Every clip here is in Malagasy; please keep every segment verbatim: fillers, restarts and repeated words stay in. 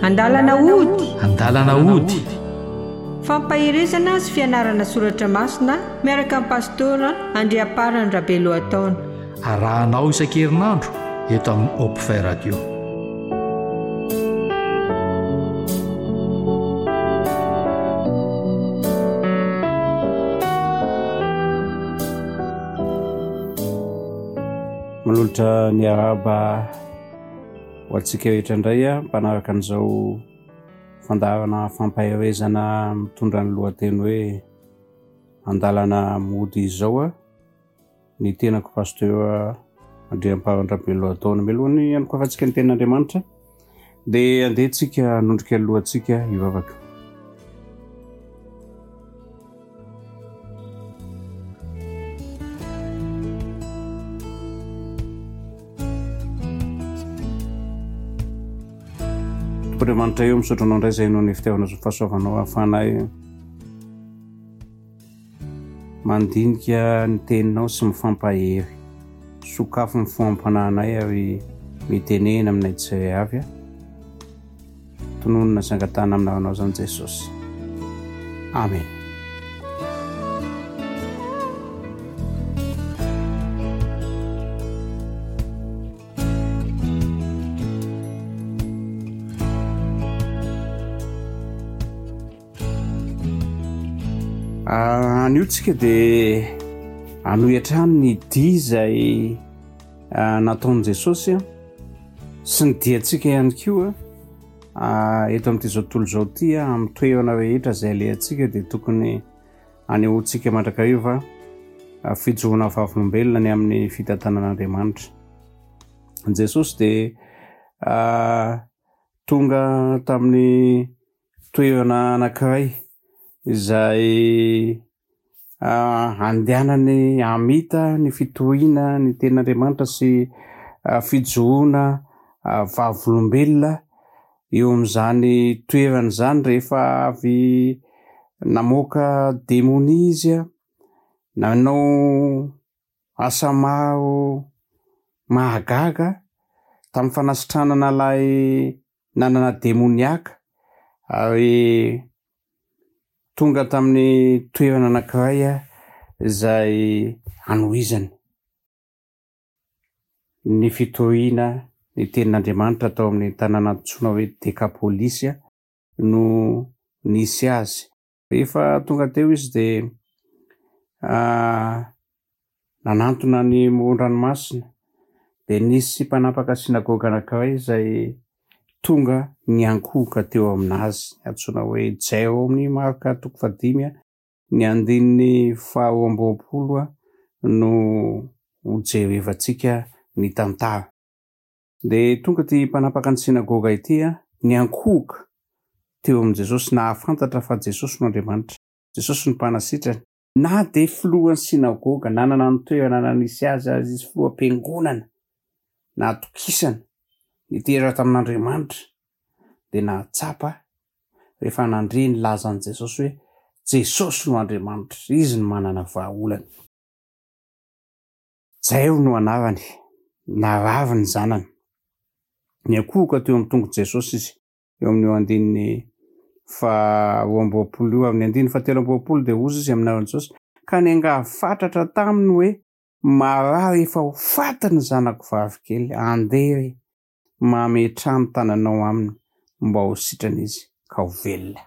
andalana ody andalana ody fampahirizana sy fianarana soratra masina miaraka amin'ny pastora Andriaparany Rabeloataona. arahanao isan-kerinandro eto amin'ny Hope Radio. manolotra ny araba ho antsika rehetra indray a mpanaraka an'izao fandarana fampahirezana mitondra ny lohateny hoe andalana mody izao a ny tenako pasteur Andriaparany Rabeloataona. melohany anoko afantsika ny tenin'Andriamanitra dia andehantsika nondrika ny lohantsika hivavaka. Andriamanitra eo misotranao indray izay no ny fitiavana sy fahasoavanao hafanay mandinika ny teninao sy mifampahery sokafo ny foam-pananay ary mitenena aminay tsy avy a tononona sangatana aminaranao zany Jesosy. Amen. aniotsika dia anohiatrano ny dia izay nataon'i Jesosy sy ny diantsika ihany koa eto amin'ity zao tontolo izao ity amin'ny toerana rehetra izay alehantsika dia tokony anehoantsika mandrakariva fijoroana vavolombelona ny amin'ny fitantanan'Andriamanitra. Jesosy dia tonga tamin'ny toerana anankiray izay uh, andehanany amita ny fitoriana ny tenin'Andriamanitra sy uh, fijoroana uh, vavolombelona eo amin'izany toerana izany rehefa avy namoaka demonia izy nanao asa maro mahagaga tamin'ny fanasitranana ilay nanana demoniaka ary tonga tamin'ny toerana anankiray izay anohizany ny fitoriana ny tenin'Andriamanitra tao amin'ny tanàna antsoina hoe Dekapolisy no nisy azy. Rehefa tonga teo izy dia uh, nanantona ny moron-dranomasina dia nisy mpanapaka sinagoga anankiray izay tonga niankohoka teo aminazy antsoina hoe Jairo amin'ny marika toko fadimy ny andininy faharoa amby roapolo no hojerevantsika ny tantara. Dia tonga ty mpanapaka ny sinagoga ity niankohoka teo amin' Jesosy nahafantatra fa Jesosy no Andriamanitra, Jesosy no mpanasitrany. Na dia filohan'ny sinagoga nanana ny toerana nanisy azy azy izy filoham-piangonana na atokisana niteraka tamin'Andriamanitra dia nahatsapa rehefa nandre ny lazan'i Jesosy hoe Jesosy no Andriamanitra, izy no manana vahaolana. Jairo no anarany, narary ny zanany. Niankohoka teo amin'ny tongo Jesosy izy eo amin'ny andininy faharoa amby roapolo io amin'ny andininy fahatelo amby roapolo dia ozy izy aminaran'i Jesosy ka niangafantatra taminy hoe marary efa ho fatany zanako vavikely, andeha mametrano tananao aminy mba ho sitrana izy ka ho velona.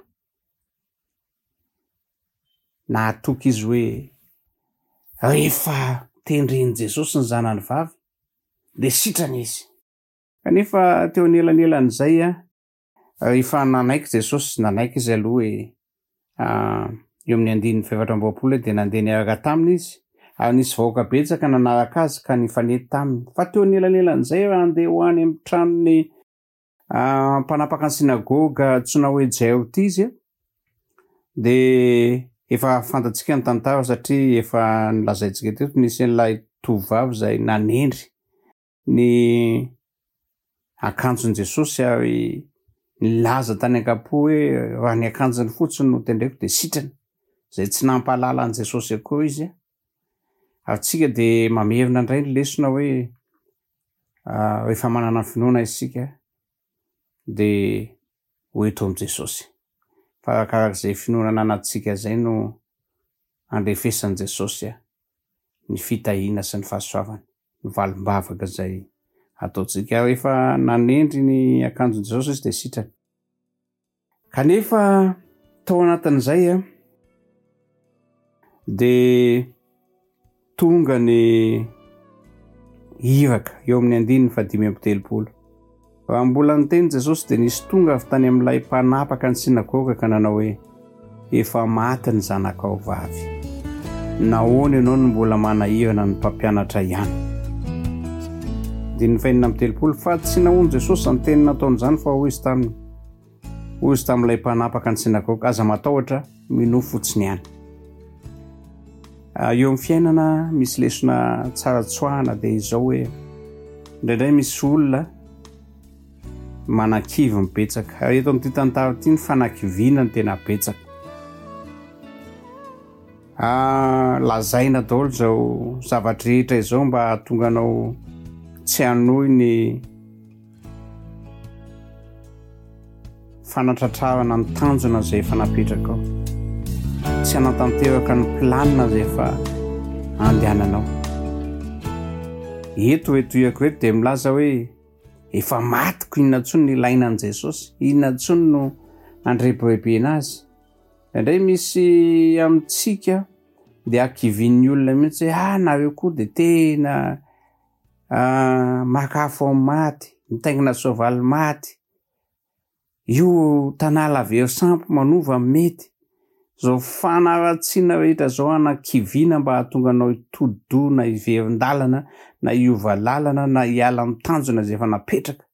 Nahatoky izy hoe rehefa tendren'i Jesosy ny zanany vavy dia sitrana izy. Kanefa teo anelanelan'izay rehefa nanaiky Jesosy, nanaiky izy aloha hoe uh, eo amin'ny andininy fahaefatra amby roapolo dia nandeha niaraka taminy izy ary nisy vahoaka betsaka nanaraka azy ka nifanety taminy. Fa teo anelanelan'izay raha andeha ho any amin'ny tranony uh, mpanapaka ny sinagoga antsoina hoe Jairo ity izy dia efa fantatsika ny tantara satria efa nilazaintsika teto nisy an'ilay tovovavy izay nanendry ny akanjon'i Jesosy ary nilaza tany an-kapo hoe raha ny akanjony fotsiny no tendreko dia sitrana, izay tsy nampahalala an'i Jesosy akory izy. Ary tsika dia mamerina indray ny lesona hoe uh, rehefa manana finoana isika dia hoeto am Jesosy. Farakarak'izay finoana anatsika zay no andrefesan Jesosy ny fitahiana sy ny fahasoavana, ny valim-bavaka zay ataotsika rehefa nanendry ny akanjon Jesosy izy de sitrany. Kanefa tao anatin'izay a de tonga ny iraka eo amin'ny andininy fa dimy amby telopolo. Raha mbola niteny Jesosy de nisy tonga avy tany amin'ilay mpanapaka ny sinagoga ka nanao hoe efa maty ny zanakao vavy. Nahoana ianao no mbola manahirana ny mpampianatra ihany. Dimy fainina amby telopolo fa tsy nahono Jesosy ny teny nataon'izany fa hoy izy taminy. Hoy izy tamin'ilay mpanapaka ny sinagoga aza matahotra mino fotsiny ihany. Eo amin'ny fiainana misy lesona tsara tsoahana de izao hoe indraindray misy olona manakivy mibetsaka. Eto amin'ity tantara ity ny fanakiviana ny tena betsaka. Ah, lazaina daholo zao zavatra rehetra izao mba hahatonga anao tsy hanohy ny fanatratrarana ny tanjona zay efa napetraka ao. Tsy hanatanteraka ny planina zay efa andehananao. Eto eto iako eto de milaza hoe efa matiko inona ntsony ny ilaina an Jesosy, inona ntsony no andrebirebena azy. Indray misy amintsika de akivin'ny olona mihitsy ah nareo koa de tena ah, makafo amin'ny maty, mitaingina soavaly maty. Io tanàla very sampy manova mety. Zao fanaratsiana rehetra zao anakiviana mba hahatonga anao hitodo na hiverin-dalana na hiova lalana na hiala amin'ny tanjona zay efa napetraka.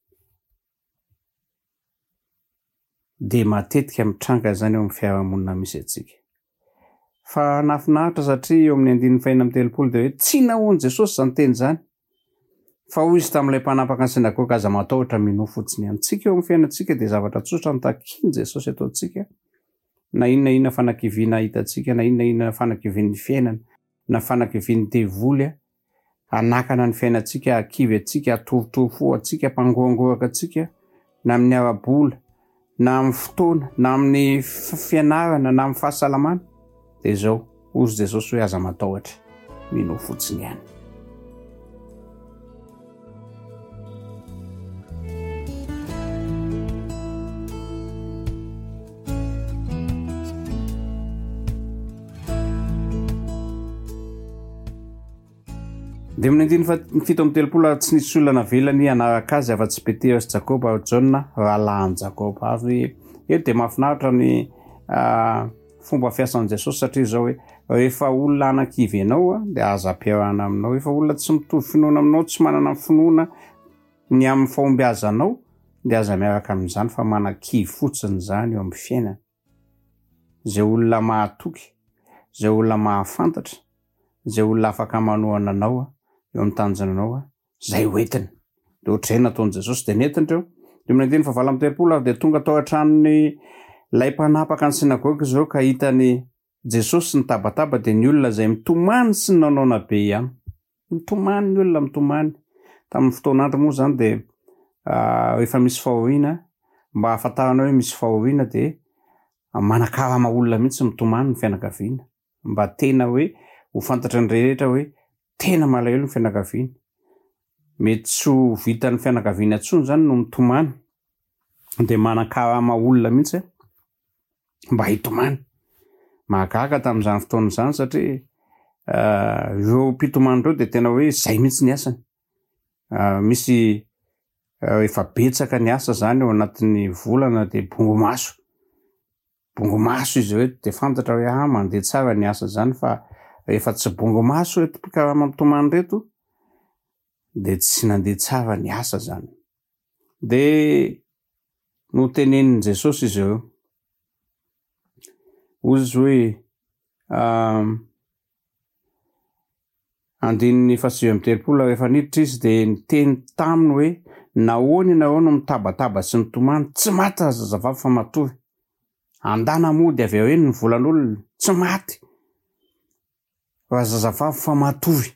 De matetika mitranga zany eo amin'ny fiarahamonina misy atsika. Fa nafinaritra satria eo amin'ny andininy fainina amby telopolo de hoe tsy nahono Jesosy zany teny zany. Fa hoy izy tamin'ilay mpanapaka ny sinagoga aza matahotra mino fotsiny ihany. Tsika eo amin'ny fiainantsika de zavatra tsotra ny takiany Jesosy ataontsika. Na inona inona fanakiviana hitantsika, na inona inona fanakivian'ny fiainana, na fanakivian'ny devoly, anakana ny fiainantsika, akivy atsika, atovotovo atsika, ampangoangoraka atsika, na amin'ny arabola, na amin'ny fotoana, na amin'ny fianarana, na amin'ny fahasalamana. De zao, ozy Jesosy hoe aza matahotra, mino fotsiny ihany. De amin'ny andininy fito amby telopolo tsy nisy olona navelany anaraka azy afa-tsy Petera sy Jakoba, Jona, rahalahin'i Jakoba. Avy eto de mahafinaritra ny uh, fomba fiasan'i Jesosy satria zao hoe rehefa olona anakivy ianao de aza ampiarahana aminao. Rehefa olona tsy mitovy finoana aminao, tsy manana finoana ny amin'ny fahombiazanao de aza miaraka amin'izany fa manakivy fotsiny zany eo amin'ny fiainana. Zay olona mahatoky, zay olona mahafantatra, zay olona afaka manohana anao eo amin'ny tanjonanao, zay hoentiny. De ohatr'izay nataon'i Jesosy de nentiny reo. De amin'ny andininy fahavalo amby telopolo avy de tonga tao an-tranon'ny lay mpanapaka ny sinagoga zao ka hitany Jesosy ny tabataba de ny olona zay mitomany sy ny nanaona be ihany. Mitomany ny olona mitomany. Tamin'ny fotoan'andro moa zany de uh, rehefa misy fahoriana, mba hahafantarana hoe misy fahoriana de manakarama olona mihitsy mitomany ny fianakaviana. Mba tena hoe ho fantatra ny rehetra hoe tena malahelo ny fianakaviana. Mety tsy ho vitan'ny fianakaviana intsony zany no mitomany. De manakarama olona mihitsy mba hitomany. Mahagaga tamin'izany fotoana izany satria uh, ireo mpitomany ireo de tena hoe zay mihitsy ny asany. Uh, misy uh, efa betsaka ny asa zany ao anatin'ny volana de bongomaso. Bongomaso izy hoe de fantatra hoe ah mandeha tsara ny asa zany fa rehefa tsy bongomaso reto mpikarama mitomany reto de tsy nandeha tsara ny asa zany. De no tenenin Jesosy izy ireo. Ozy hoe um, andininy fasivy amby telopolo rehefa niditra izy de niteny taminy hoe nahoana ianareo no mitabataba sy mitomany, tsy maty zazavavy fa matory. Andana mody avy eo eny ny volan'olona, tsy maty fa zazavavy fa matory.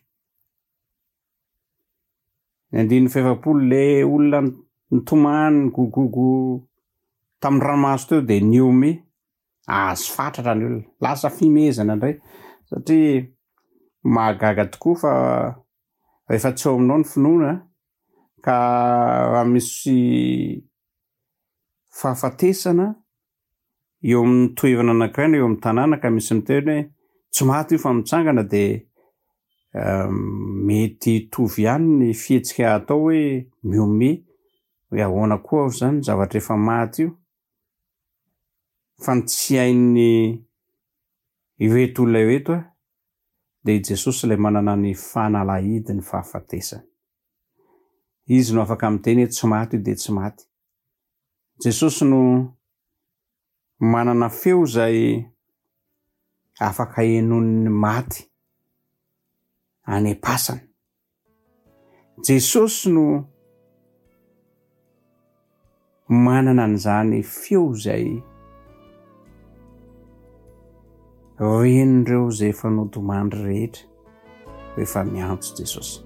Andininy fahavalo le olona nitomany gogogo tamin'ny ranomaso teo dia niome azo fatratra ny olona lasa fimezana indray satria mahagaga tokoa fa rehefa tsy eo aminao ny finoana ka raha misy fahafatesana eo amin'ny toerana anankiray na eo amin'ny tanàna ka misy miteny hoe tsy maty io fa mitsangana dia mety tovy ihany ny fihetsika atao hoe miome hoe ahoana koa zany zavatra efa maty io fa ny tsy hain'ny ireto olona ireto a dia Jesosy ilay manana ny fanalahidy ny fahafatesany. Izy no afaka miteny hoe tsy maty io dia tsy maty. Jesosy no manana feo izay afaka henon'ny maty any am-pasana. Jesosy no manana an'izany feo izay renireo izay efa nodomandry rehetra rehefa miantso Jesosy.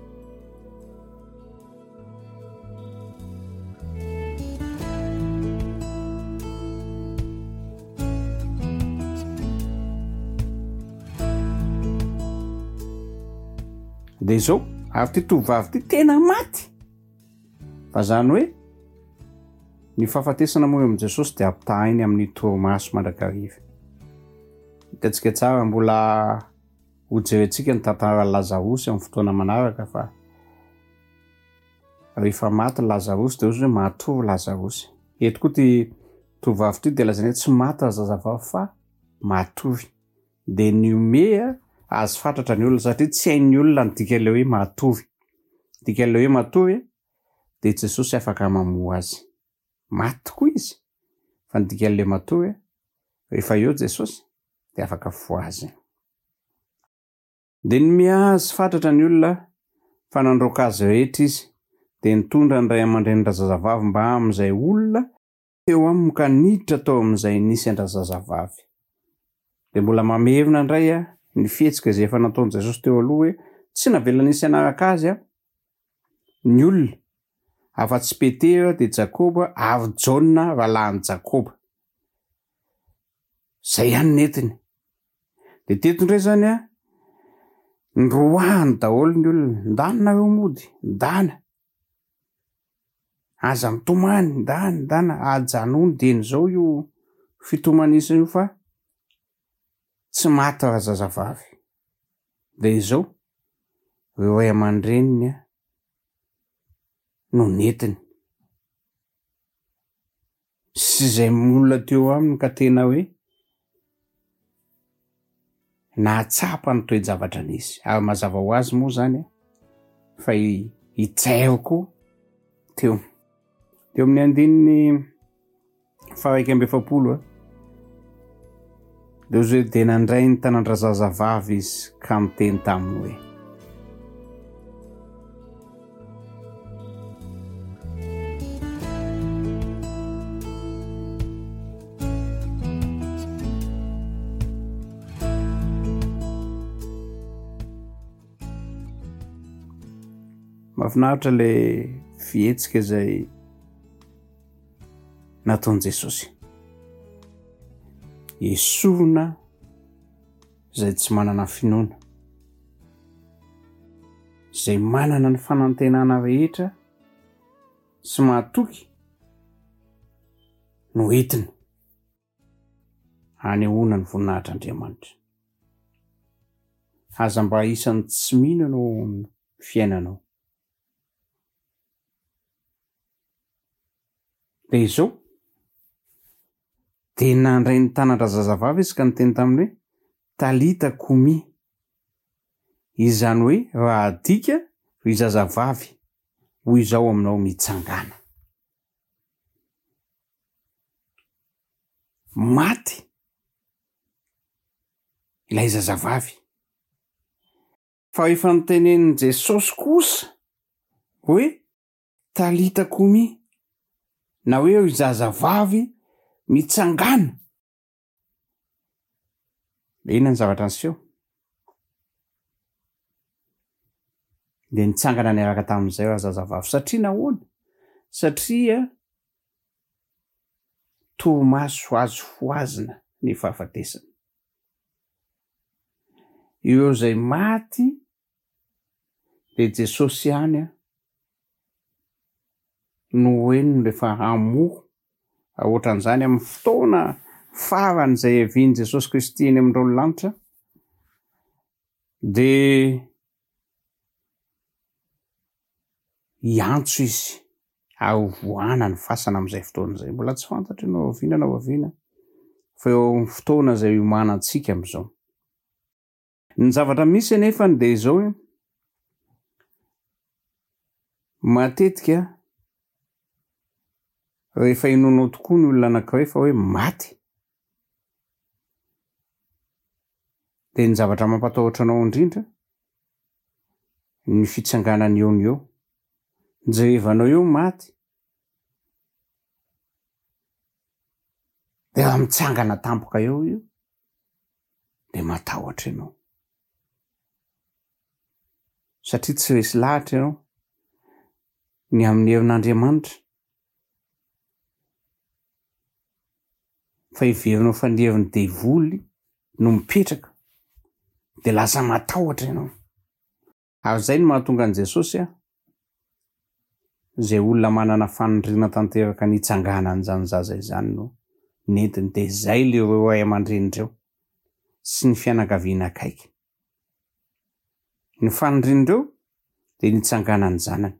Dia izao ary ty tovovavy ty tena maty fa zany hoe ny fahafatesana moa eo amin'i Jesosy dia ampitahainy amin'ny torimaso mandrakariva. Hitantsika tsara mbola hojerentsika ny tantaran'i Lazarosy amin'ny fotoana manaraka fa rehefa maty Lazarosy dia ozy hoe matory Lazarosy. Eto koa ty tovovavy ty dia lazaina hoe tsy maty zazavavy fa matory. Dia niome azo fantatra ny olona satria tsy hain'ny olona ny dikan'ilay hoe matory. Dikan'ilay hoe matory dia Jesosy afaka mamoha azy. Maty tokoa izy fa ny dikan'ilay matory rehefa eo Jesosy dia afaka foazy. Dia ny azo fantatra ny olona fa nandroaka azy rehetra izy dia nitondra ny ray aman-drenindra zazavavy mba amin'izay olona eo aminy ka niditra tao amin'izay nisy andra zazavavy. Dia mbola mamerina indray a ny fihetsika izay efa nataon'i Jesosy teo aloha hoe tsy navela nisy anaraka azy a ny olona afa-tsy Petera dia Jakoba ary Jaona rahalahin'i Jakoba. Zay ihany netiny. Dia teto indray zany a ndroahany daholo ny olona, ndany nareo mody, ndana. Aza mitomany, ndana, ndana, ajanony deny zao io fitomanisana io fa tsy maty raha zazavavy. Dia izao ireo ray aman-dreniny no netiny. Sy izay olona teo aminy ka tena hoe nahatsapa ny toe-javatra nisy. Ary mazava ho azy moa zany fa hitsaiko teo. Teo amin'ny andininy faraika amby efapolo a dia ozy hoe dia nandray ny tanandra zazavavy izy ka miteny taminy hoe mahafinaritra ilay fihetsika izay nataon'i Jesosy. Esorina izay tsy manana finoana, izay manana ny fanantenana rehetra sy mahatoky no entiny hanehoana ny voninahitr'Andriamanitra. Aza mba isan'ny tsy mino no fiainanao. Dia izao dia nandray ny tanandra zazavavy izy ka niteny taminy hoe talita kumi. Izany hoe raha adika ry zazavavy hoy izao aminao mitsangana. Maty ilay zazavavy. Fa rehefa nitenen'i Jesosy kosa hoe talita kumi na hoe ry zazavavy mitsangana. Inona ny zavatra niseho? Dia nitsangana niaraka tamin'izay raha zazavavy. Satria nahoana? Satria tomaso azo foazina ny fahafatesana. Eo zay maty le Jesosy any no hoeniny rehefa hamoho ohatran'izany amin'ny fotoana farany zay eviany Jesosy Kristy eny amin'ireo lanitra, de iantso izy ahovoana ny fasana amin'izay fotoana zay. Mbola tsy fantatra ianao aviana na aviana fa eo amin'ny fotoana zay iomanantsika amin'izao. Ny zavatra misy anefa de izao hoe matetika rehefa inonao tokoa ny olona anankiray fa hoe maty, de ny zavatra mampatahotra anao indrindra ny fitsanganany eo ny eo. Jerevanao eo maty de raha mitsangana tampoka eo io de matahotra ianao, satria tsy resy lahatra ianao ny amin'ny herin'Andriamanitra, fa iverinao fa ny herin'ny devoly no mipetraka de lasa matahotra ianao. Ary zay no mahatonga an' Jesosy a zay olona manana fanondrina tanteraka nitsangana an'izany zaza izany no nentiny, de zay le reo ray aman-drenindreo sy ny fianakaviana akaiky. Ny fanondrinindreo de nitsangana ny zanany.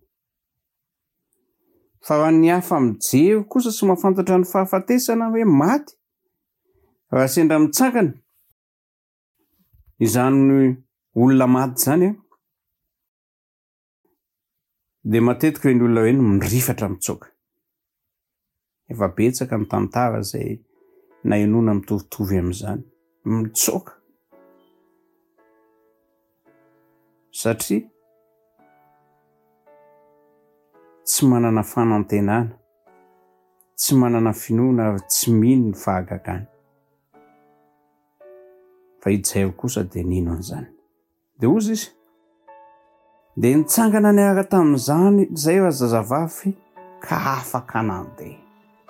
Fa raha ny hafa mijery kosa sy mahafantatra ny fahafatesana hoe maty, raha sendra mitsangana izany olona maty zany, de matetika ny olona hoe mirifatra mitsoka. Efa betsaka ny tantara zay nahenona mitovitovy amin'izany, mitsoka, satria tsy manana fanantenana, tsy manana finoana ary tsy mino ny fahagagana. Fa ijery kosa de nino an'izany. De ozy izy de nitsangana niaraka tamin'izany zay raha zazavavy ka afaka nandeha.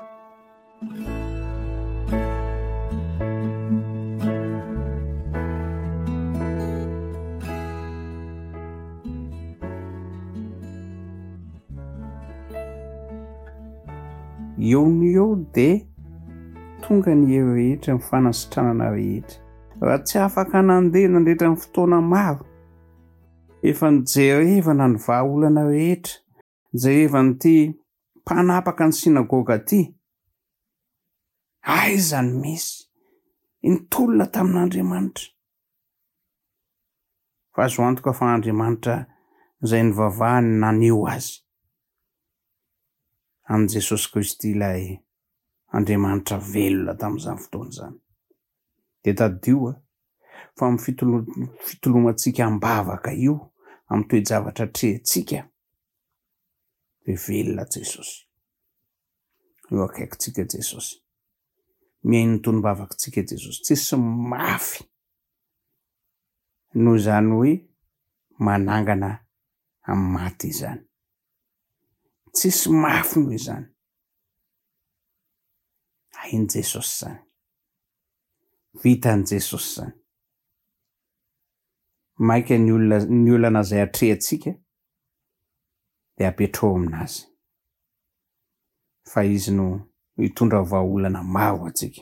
Eo ny eo de tonga ny eo rehetra ny fanasitranana rehetra. Raha tsy afaka nandeha nandrehitra ny fotoana maro, efa nijerevana ny vahaolana rehetra, nijerevana ty mpanapaka ny sinagoga ty, aiza ny misy nitolona tamin'Andriamanitra. Fa azo antoka fa Andriamanitra zay nivavahany naneho azy an' Jesosy Kristy ilay Andriamanitra velona tamin'izany fotoana zany. De tadio fa amin'ny fitolo- fitolomantsika ambavaka io, amin'ny toe-javatra trehintsika, de velona Jesosy. Eo akaikitsika Jesosy, miaino tonom-bavakintsika Jesosy, tsisy mafy noho izany hoe manangana amin'ny maty izany. Tsisy mafy noho izany. Hain' Jesosy zany, vitan' Jesosy zany. Maika ny olona ny olana zay atrehantsika de apetrao aminazy, fa izy no hitondra vahaolana maro atsika.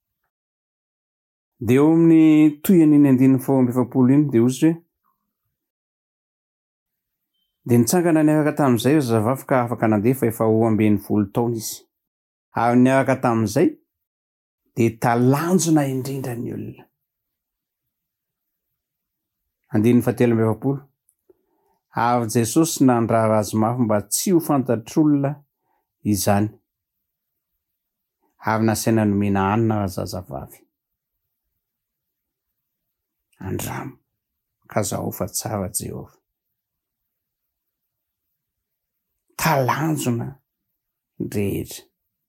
De eo amin'ny tohiny andininy fao amby efapolo iny de ozy hoe de nitsangana niaraka tamin'izay zazavavy ka afaka nandeha, fa efa ho ambin'ny folo taona izy. Ary niaraka tamin'izay de talanjona indrindra ny olona. Andininy fahatelo amby efapolo. Ary Jesosy nandrara azy mafy mba tsy ho fantatr'olona izany, ary nasaina nomena hanina raha zazavavy. Andramo ka zaho fa tsara Jehova. Talanjona rehetra.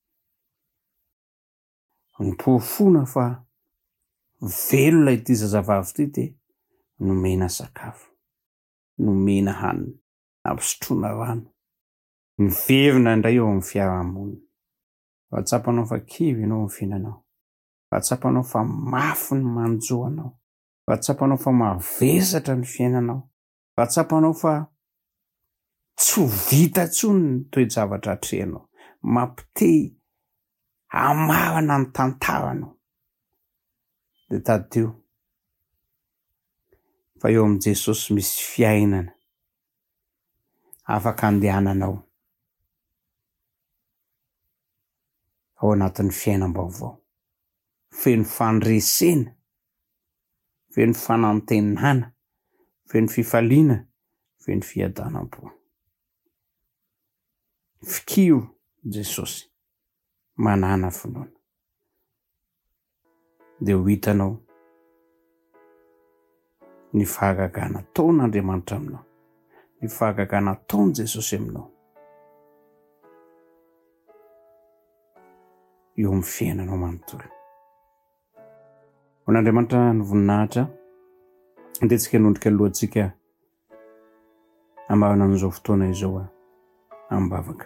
Nipofona fa velona ity zazavavy ity de nomena sakafo, nomena hanina, nampisotroana rano, niverina indray eo amin'ny fiarahamonina. Vatsapanao fa kivy ianao ny fihinanao. Vatsapanao fa mafy ny manjoanao. Vatsapanao fa mavesatra ny fiainanao. Vatsapanao fa tsy ho vita tsony ny toe-javatra atrehanao. Mampite amahana ny tantaranao. Dia tadio fa eo amin'i Jesosy misy fiainana afaka andehananao ao anatin'ny fiainam-baovao, feno fandresena, feno fanantenana, feno fifaliana, feno fiadanam-po. Fikio Jesosy manana finoana dia ho hitanao ny fahagagana ataon'Andriamanitra aminao, ny fahagagana ataon'i Jesosy aminao eo amin'ny fiainanao manontolo. Ho an'Andriamanitra ny voninahitra andehantsika hanondrika alohantsika amahana an'izao fotoana izao ambavaka.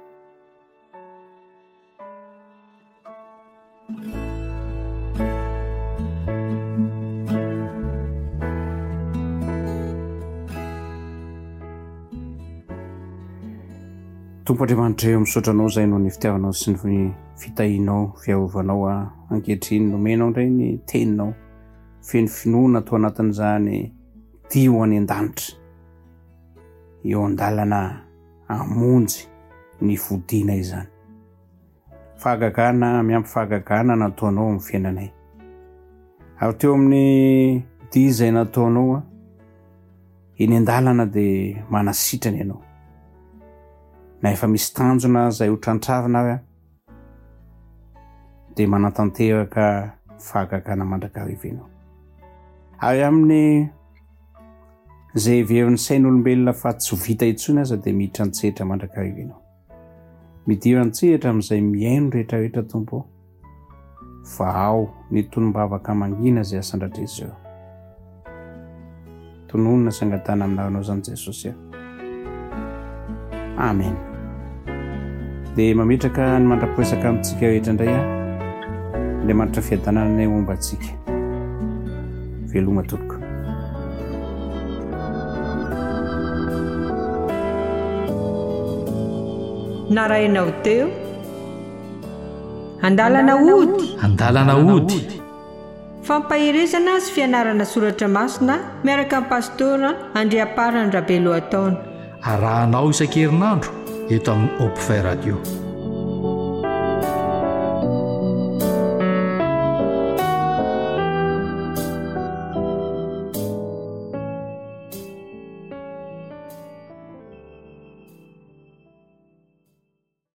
Tompo Andriamanitra, eo misaotranao izay noho ny fitiavanao sy ny fitahinao, fiaovanao ankehitriny, nomenao indray ny teninao, feno finoana atao anatin'izany dio any an-danitra, eo an-dalana amonjy ny fodiana izany. Fahagagana, miampy fahagagana nataonao amin'ny fiainanay. Ary teo amin'ny dia izay nataonao eny an-dalana dia manasitrana ianao. Na efa misy tanjona izay ho trantravina avy dia manatanteraka fahagagana mandrakariva ianao. Ary amin'ny izay heverin'ny sain'olombelona fa tsy ho vita intsony aza dia miditra an-tsehatra mandrakariva ianao. Midira an-tsehatra amin'izay miaino rehetrarehetra Tompo, fa ao ny tonom-bavaka mangina izay asandratry eo. Tononona sangatana aminaranao izany Jesosy. Amen. Dia mametraka ny mandra-piresaka amintsika rehetra indray Andriamanitra fiadanana momba antsika. Veloma tompoko. Narainao teo andalana ody andalana ody fampahirizana sy fianarana soratra masina miaraka amin'ny pastora Andriaparany Rabeloataona. arahanao isan-kerinandro eto amin'ny Hope Radio.